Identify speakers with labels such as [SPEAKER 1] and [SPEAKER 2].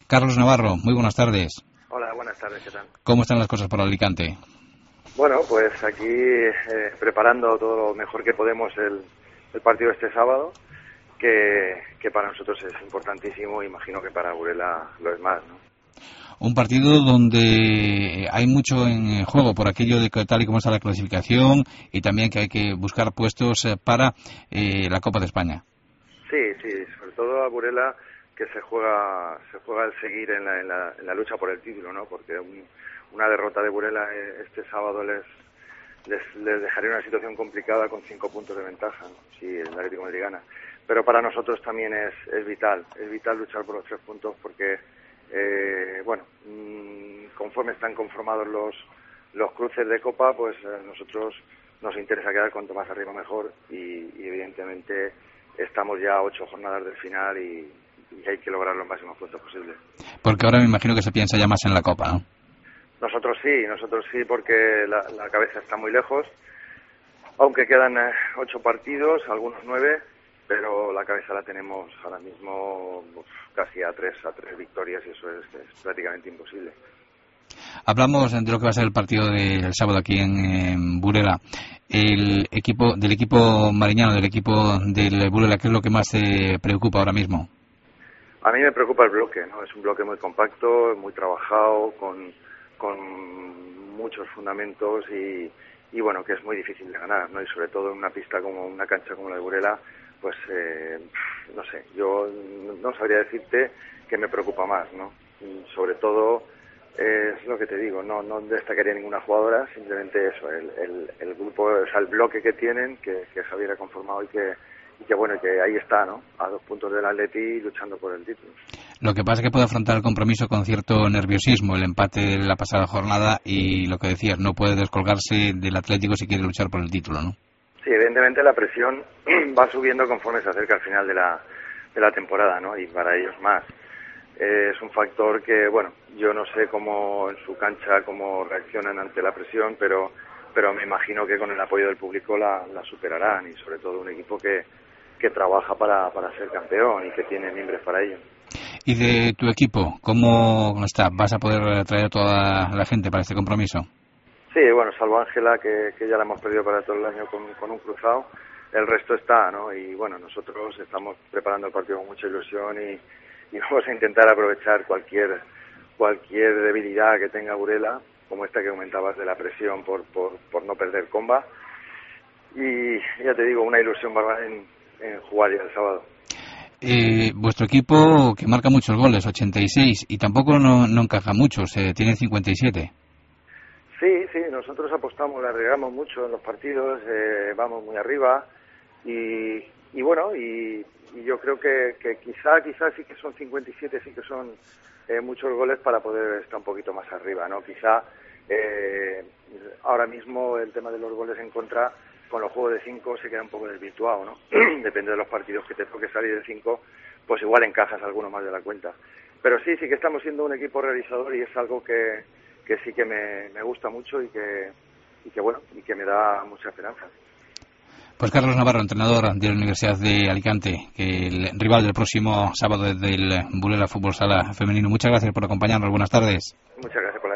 [SPEAKER 1] Carlos Navarro, muy buenas tardes.
[SPEAKER 2] Hola, buenas tardes, ¿qué tal?
[SPEAKER 1] ¿Cómo están las cosas por Alicante?
[SPEAKER 2] Bueno, pues aquí preparando todo lo mejor que podemos el partido este sábado, que para nosotros es importantísimo, imagino que para Burela lo es más, ¿no?
[SPEAKER 1] Un partido donde hay mucho en juego por aquello de que tal y como está la clasificación y también que hay que buscar puestos para la Copa de España.
[SPEAKER 2] Sí, sobre todo a Burela, que se juega el seguir en la lucha por el título, ¿no? Porque una derrota de Burela este sábado les dejaría una situación complicada con 5 puntos de ventaja, ¿no? Si el Atlético de Madrid gana. Pero para nosotros también es vital luchar por los 3 puntos porque conforme están conformados los cruces de Copa, pues nosotros nos interesa quedar cuanto más arriba mejor y evidentemente estamos ya a 8 jornadas del final y hay que lograr los máximos puntos posibles.
[SPEAKER 1] Porque ahora me imagino que se piensa ya más en la Copa, ¿no?
[SPEAKER 2] Nosotros sí, porque la cabeza está muy lejos, aunque quedan 8 partidos, algunos 9, pero la cabeza la tenemos ahora mismo casi a 3 victorias y eso es prácticamente imposible.
[SPEAKER 1] Hablamos de lo que va a ser el partido del sábado aquí en Burela. Del equipo mariñano, del equipo del Burela, ¿qué es lo que más te preocupa ahora mismo?
[SPEAKER 2] A mí me preocupa el bloque, ¿no? Es un bloque muy compacto, muy trabajado, con muchos fundamentos y bueno, que es muy difícil de ganar, ¿no? Y sobre todo en una pista como una cancha como la de Burela, pues no sé, yo no sabría decirte que me preocupa más, ¿no? Y sobre todo es lo que te digo, no destacaría ninguna jugadora, simplemente eso, el grupo, o sea, el bloque que tienen, que Javier ha conformado y que ahí está, ¿no? A 2 puntos del Atleti luchando por el título.
[SPEAKER 1] Lo que pasa es que puede afrontar el compromiso con cierto nerviosismo, el empate de la pasada jornada y lo que decías, no puede descolgarse del Atlético si quiere luchar por el título, ¿no?
[SPEAKER 2] Sí, evidentemente la presión va subiendo conforme se acerca al final de la temporada, ¿no? Y para ellos más. Es un factor que, bueno, yo no sé cómo en su cancha, cómo reaccionan ante la presión, pero me imagino que con el apoyo del público la superarán y sobre todo un equipo que trabaja para ser campeón y que tiene miembros para ello.
[SPEAKER 1] ¿Y de tu equipo, cómo está? ¿Vas a poder traer a toda la gente para este compromiso?
[SPEAKER 2] Sí, bueno, salvo Ángela, que ya la hemos perdido para todo el año con un cruzado, el resto está, ¿no? Y bueno, nosotros estamos preparando el partido con mucha ilusión y vamos a intentar aprovechar cualquier debilidad que tenga Burela, como esta que comentabas de la presión por no perder comba. Y ya te digo, una ilusión bárbara en jugar ya el sábado.
[SPEAKER 1] Vuestro equipo que marca muchos goles, 86, y tampoco no encaja muchos, tiene 57.
[SPEAKER 2] Sí, nosotros apostamos, le arriesgamos mucho en los partidos, vamos muy arriba y bueno, y yo creo que quizá sí que son 57, sí que son muchos goles para poder estar un poquito más arriba, ¿no? Quizá ahora mismo el tema de los goles en contra con los juegos de 5 se queda un poco desvirtuado, ¿no? Depende de los partidos que te toque salir de 5, pues igual encajas alguno más de la cuenta. Pero sí que estamos siendo un equipo realizador y es algo que sí que me gusta mucho y que me da mucha esperanza.
[SPEAKER 1] Pues Carlos Navarro, entrenador de la Universidad de Alicante, que el rival del próximo sábado del Burela Fútbol Sala Femenino. Muchas gracias por acompañarnos. Buenas tardes.
[SPEAKER 2] Muchas gracias.